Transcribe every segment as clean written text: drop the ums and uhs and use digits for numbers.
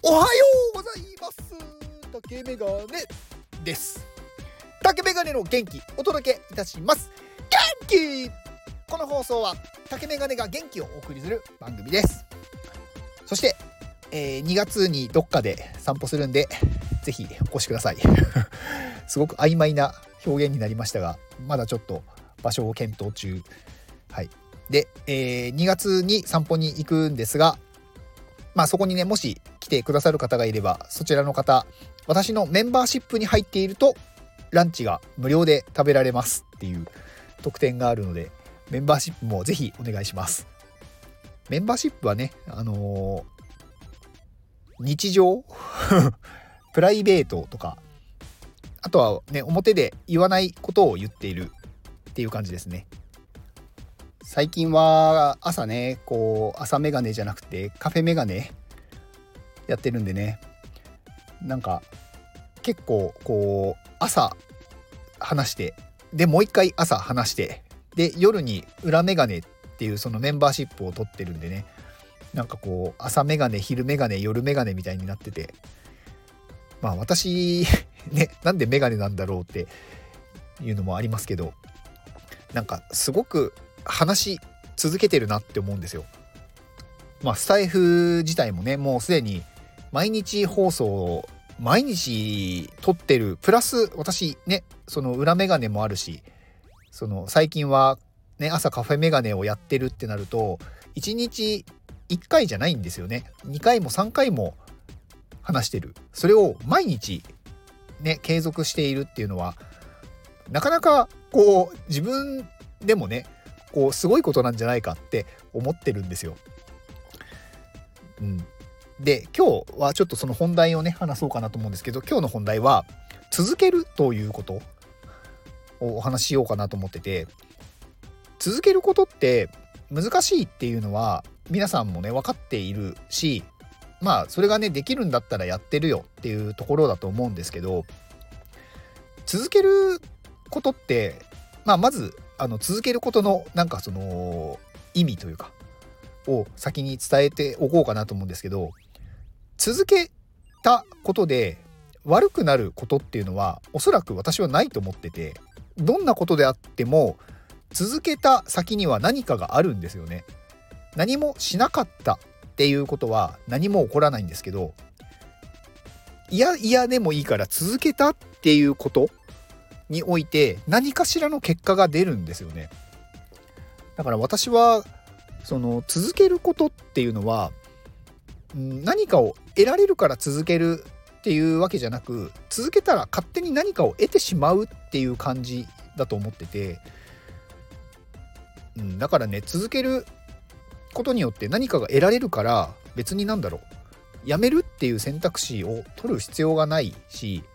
おはようございます。竹メガネです。竹メガネの元気お届けいたします。元気。この放送は竹メガネが元気をお送りする番組です。そして、2月にどっかで散歩するんでぜひお越しくださいすごく曖昧な表現になりましたが、まだちょっと場所を検討中。はい。で、2月に散歩に行くんですが、そこにね、もし来てくださる方がいれば、そちらの方、私のメンバーシップに入っているとランチが無料で食べられますっていう特典があるので、メンバーシップもぜひお願いします。メンバーシップはね、日常プライベートとか、あとはね、表で言わないことを言っているっていう感じですね。最近は朝ね、朝メガネじゃなくてカフェメガネやってるんでね、なんか結構朝話して、でもう一回朝話して、で夜に裏メガネっていうそのメンバーシップを取ってるんでね、なんか朝メガネ、昼メガネ、夜メガネみたいになってて、私ね、なんでメガネなんだろうっていうのもありますけど、なんかすごく話し続けてるなって思うんですよ。スタイフ自体もね、もうすでに毎日放送を毎日撮ってる、プラス私ね、その裏メガネもあるし、その最近はね、朝カフェメガネをやってるってなると、1日1回じゃないんですよね。2回も3回も話してる。それを毎日ね、継続しているっていうのは、なかなか自分でもね、すごいことなんじゃないかって思ってるんですよ。で、今日はちょっとその本題をね、話そうかなと思うんですけど、今日の本題は続けるということをお話ししようかなと思ってて、続けることって難しいっていうのは皆さんもね、分かっているし、それがね、できるんだったらやってるよっていうところだと思うんですけど、続けることって、まず続けることのなんかその意味というかを先に伝えておこうかなと思うんですけど、続けたことで悪くなることっていうのはおそらく私はないと思ってて、どんなことであっても続けた先には何かがあるんですよね。何もしなかったっていうことは何も起こらないんですけど、いやでもいいから続けたっていうことにおいて何かしらの結果が出るんですよね。だから私はその続けることっていうのは、何かを得られるから続けるっていうわけじゃなく、続けたら勝手に何かを得てしまうっていう感じだと思ってて、だからね、続けることによって何かが得られるから、別にやめるっていう選択肢を取る必要がないし、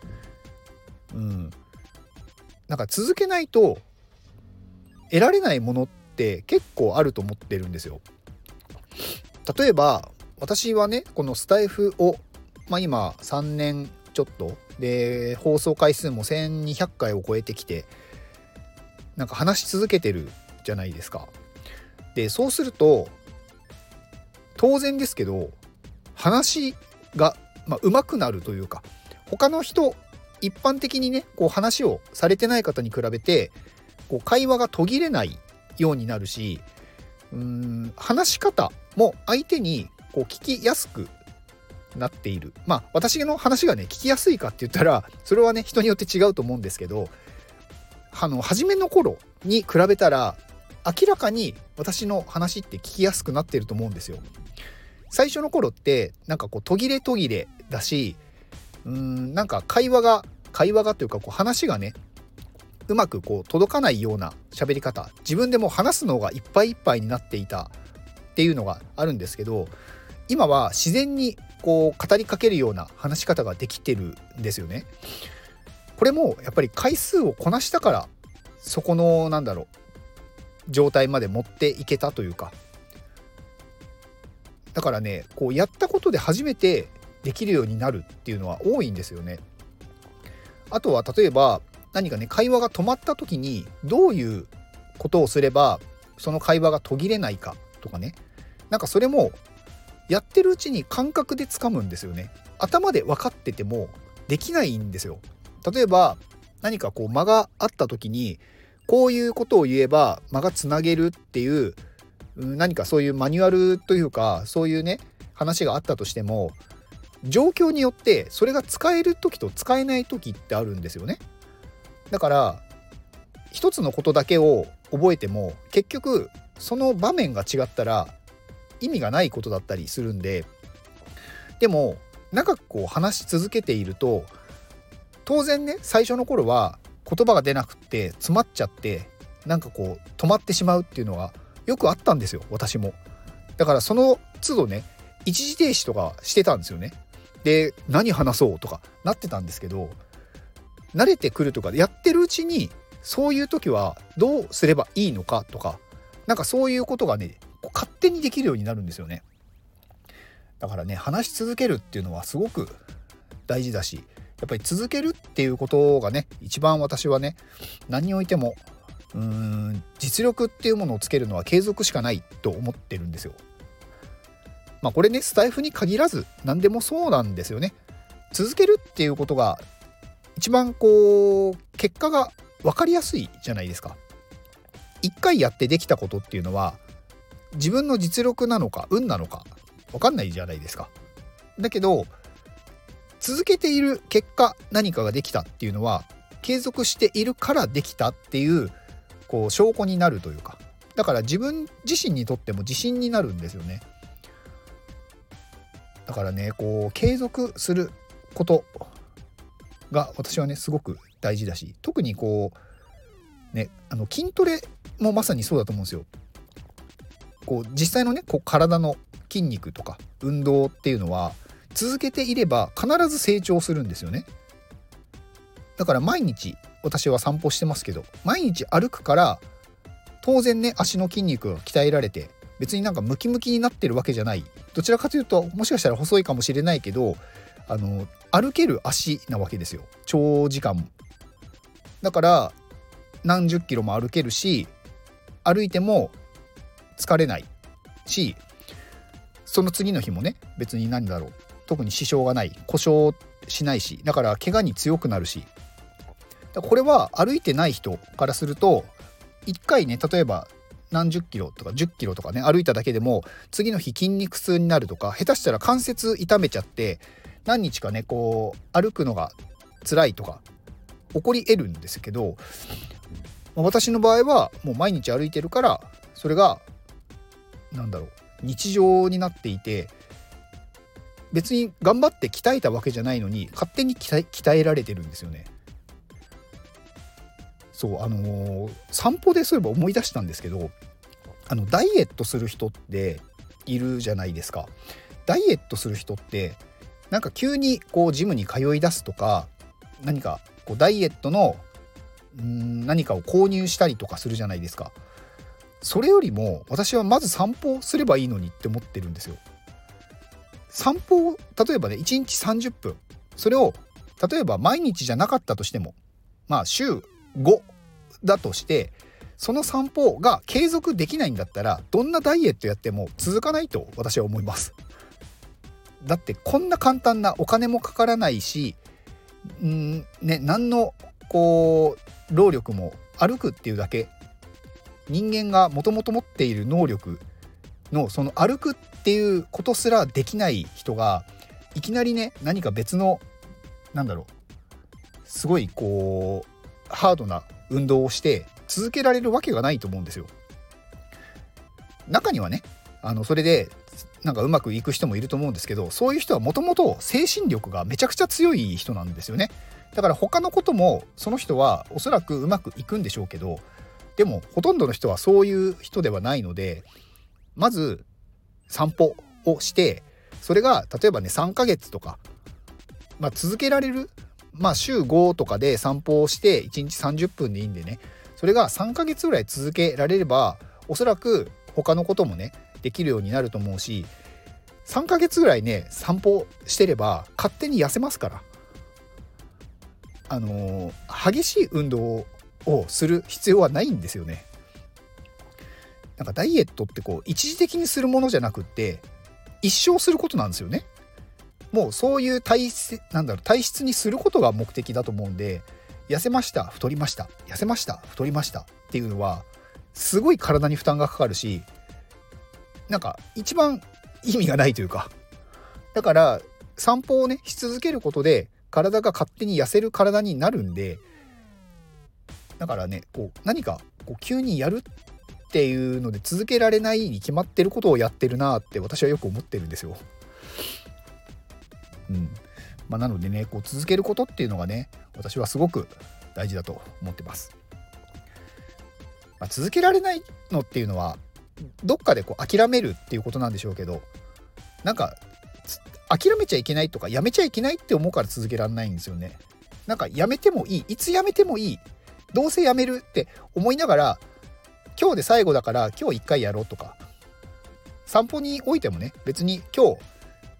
なんか続けないと得られないものって結構あると思ってるんですよ。例えば私はね、このスタイフを、今3年ちょっとで、放送回数も1200回を超えてきて、なんか話し続けてるじゃないですか。で、そうすると当然ですけど、話が上手くなるというか、他の人、一般的にね、話をされてない方に比べて会話が途切れないようになるし、話し方も相手に聞きやすくなっている。私の話がね、聞きやすいかって言ったら、それはね、人によって違うと思うんですけど、初めの頃に比べたら明らかに私の話って聞きやすくなってると思うんですよ。最初の頃ってなんか途切れ途切れだし、なんか会話がというか話がね、うまく届かないような喋り方、自分でも話すのがいっぱいいっぱいになっていたっていうのがあるんですけど、今は自然に語りかけるような話し方ができてるんですよね。これもやっぱり回数をこなしたから、そこの状態まで持っていけたというか、だからね、やったことで初めてできるようになるっていうのは多いんですよね。あとは例えば何かね、会話が止まった時にどういうことをすればその会話が途切れないかとかね、なんかそれもやってるうちに感覚でつかむんですよね。頭で分かっててもできないんですよ。例えば何かこう間があった時にこういうことを言えば間がつなげるっていう何かそういうマニュアルというかそういうね話があったとしても、状況によってそれが使える時と使えない時ってあるんですよね。だから一つのことだけを覚えても結局その場面が違ったら意味がないことだったりするんで、でも長くこう話し続けていると当然ね、最初の頃は言葉が出なくって詰まっちゃってなんかこう止まってしまうっていうのはよくあったんですよ、私も。だからその都度ね一時停止とかしてたんですよね。で何話そうとかなってたんですけど、慣れてくるとかやってるうちにそういう時はどうすればいいのかとか、なんかそういうことがね勝手にできるようになるんですよね。だからね、話し続けるっていうのはすごく大事だし、やっぱり続けるっていうことがね一番私はね何においても実力っていうものをつけるのは継続しかないと思ってるんですよ。まあこれねスタイフに限らず何でもそうなんですよね。続けるっていうことが一番こう結果が分かりやすいじゃないですか。一回やってできたことっていうのは自分の実力なのか運なのか分かんないじゃないですか。だけど続けている結果何かができたっていうのは継続しているからできたっていうこう証拠になるというか、だから自分自身にとっても自信になるんですよね。だからねこう継続することが私はねすごく大事だし、特にこうね筋トレもまさにそうだと思うんですよ。こう実際のねこう体の筋肉とか運動っていうのは続けていれば必ず成長するんですよね。だから毎日私は散歩してますけど、毎日歩くから当然ね足の筋肉が鍛えられて別になんかムキムキになってるわけじゃない、どちらかというともしかしたら細いかもしれないけど歩ける足なわけですよ、長時間。だから何十キロも歩けるし歩いても疲れないし、その次の日もね別に何だろう特に支障がない、故障しないし、だから怪我に強くなるし、だからこれは歩いてない人からすると1回ね例えば何十キロとか10キロとかね歩いただけでも次の日筋肉痛になるとか、下手したら関節痛めちゃって何日かねこう歩くのが辛いとか起こり得るんですけど、私の場合はもう毎日歩いてるからそれが日常になっていて、別に頑張って鍛えたわけじゃないのに勝手に鍛えられてるんですよね。そう散歩でそういえば思い出したんですけど、ダイエットする人っているじゃないですか。ダイエットする人ってなんか急にこうジムに通い出すとか、何かこうダイエットの何かを購入したりとかするじゃないですか。それよりも私はまず散歩すればいいのにって思ってるんですよ。散歩を例えばね1日30分、それを例えば毎日じゃなかったとしてもまあ週5だとして、その散歩が継続できないんだったらどんなダイエットやっても続かないと私は思います。だってこんな簡単なお金もかからないし何のこう労力も、歩くっていうだけ、人間がもともと持っている能力のその歩くっていうことすらできない人がいきなりね何か別のすごいこうハードな運動をして続けられるわけがないと思うんですよ。中にはねそれでなんかうまくいく人もいると思うんですけど、そういう人はもともと精神力がめちゃくちゃ強い人なんですよね。だから他のこともその人はおそらくうまくいくんでしょうけど、でもほとんどの人はそういう人ではないので、まず散歩をして、それが例えばね3ヶ月とか、続けられる、週5とかで散歩をして1日30分でいいんでね、それが3ヶ月ぐらい続けられればおそらく他のこともねできるようになると思うし、3ヶ月ぐらいね散歩してれば勝手に痩せますから、激しい運動をする必要はないんですよね。なんかダイエットってこう一時的にするものじゃなくって、 一生することなんですよね。もうそういう体質にすることが目的だと思うんで、痩せました太りました痩せました太りましたっていうのはすごい体に負担がかかるし、なんか一番意味がないというか、だから散歩をねし続けることで体が勝手に痩せる体になるんで、だからねこう何かこう急にやるっていうので続けられないに決まってることをやってるなって私はよく思ってるんですよ。なのでねこう続けることっていうのがね私はすごく大事だと思ってます。続けられないのっていうのはどっかでこう諦めるっていうことなんでしょうけど、なんか諦めちゃいけないとかやめちゃいけないって思うから続けられないんですよね。なんかやめてもいい、いつやめてもいい、どうせやめるって思いながら今日で最後だから今日一回やろうとか、散歩においてもね別に今日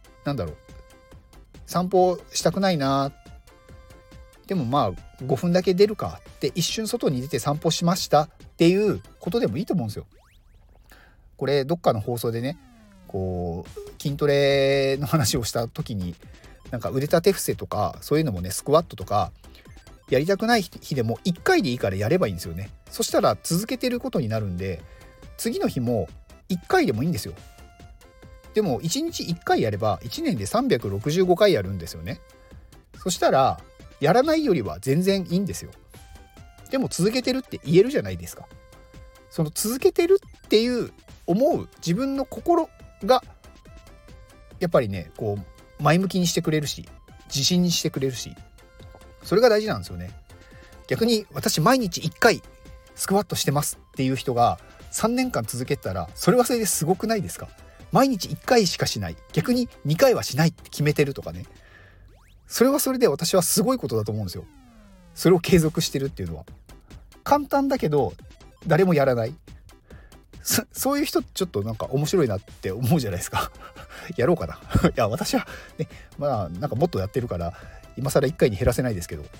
散歩したくないな、でも5分だけ出るかって一瞬外に出て散歩しましたっていうことでもいいと思うんですよ。これどっかの放送でねこう筋トレの話をした時になんか腕立て伏せとかそういうのもねスクワットとかやりたくない日でも1回でいいからやればいいんですよね。そしたら続けてることになるんで次の日も1回でもいいんですよ。でも1日1回やれば1年で365回やるんですよね。そしたらやらないよりは全然いいんですよ。でも続けてるって言えるじゃないですか。その続けてるっていう思う自分の心がやっぱりねこう前向きにしてくれるし自信にしてくれるし、それが大事なんですよね。逆に私毎日1回スクワットしてますっていう人が3年間続けたらそれはそれですごくないですか。毎日1回しかしない、逆に2回はしないって決めてるとかね、それはそれで私はすごいことだと思うんですよ。それを継続してるっていうのは簡単だけど誰もやらない、そういう人ちょっとなんか面白いなって思うじゃないですかやろうかないや私はねなんかもっとやってるから今更1回に減らせないですけど、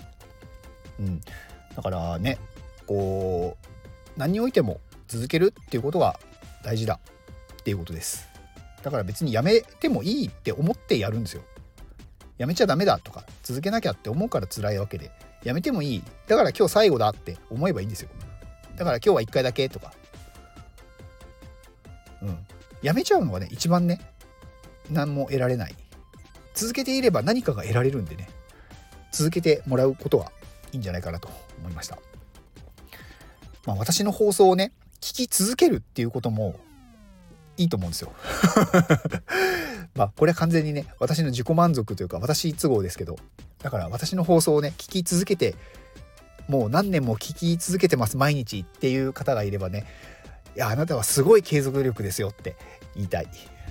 だからねこう何においても続けるっていうことが大事だっていうことです。だから別にやめてもいいって思ってやるんですよ。やめちゃダメだとか続けなきゃって思うから辛いわけで、やめてもいい、だから今日最後だって思えばいいんですよ。だから今日は1回だけとか、やめちゃうのがね一番ね何も得られない。続けていれば何かが得られるんでね、続けてもらうことはいいんじゃないかなと思いました。私の放送をね聞き続けるっていうこともいいと思うんですよこれは完全にね私の自己満足というか私都合ですけど、だから私の放送をね聞き続けてもう何年も聞き続けてます毎日っていう方がいればね、いやあなたはすごい継続力ですよって言いたい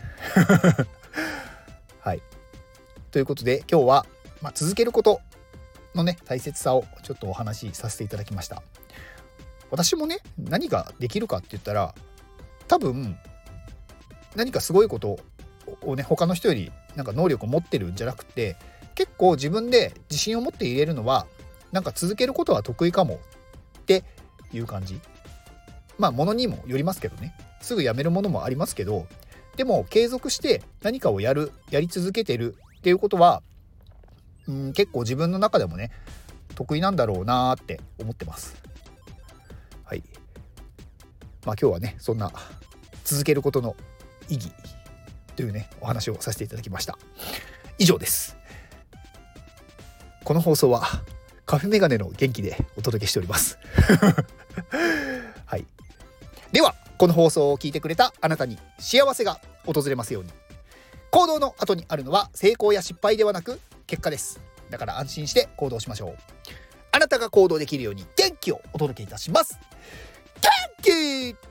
はいということで今日は、続けることのね大切さをちょっとお話しさせていただきました。私もね何ができるかって言ったら多分何かすごいことをね他の人よりなんか能力を持ってるんじゃなくて、結構自分で自信を持って言えるのはなんか続けることは得意かもっていう感じ。ものにもよりますけどね、すぐやめるものもありますけど、でも継続して何かをやり続けてるっていうことは結構自分の中でもね得意なんだろうなって思ってます。はい。今日はねそんな続けることの意義というねお話をさせていただきました。以上です。この放送はカフェメガネの元気でお届けしておりますはい。ではこの放送を聞いてくれたあなたに幸せが訪れますように。行動の後にあるのは成功や失敗ではなく結果です。だから安心して行動しましょう。あなたが行動できるように元気をお届けいたします。元気